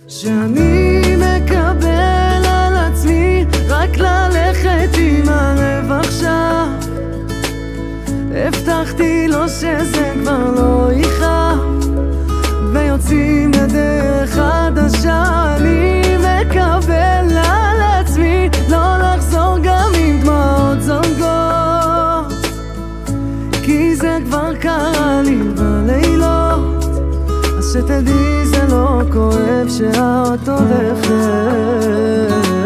שאני מקבל על עצמי רק ללכת עם הלב עכשיו. הבטחתי לו שזה כבר לא יכאב, ויוצאים לדרך חדשה. אני מקבל על עצמי לא לחזור גם עם דמעות זולגות, כי זה כבר קרה לי בלילות. אז שתדעי זה לא כואב שאת הולכת.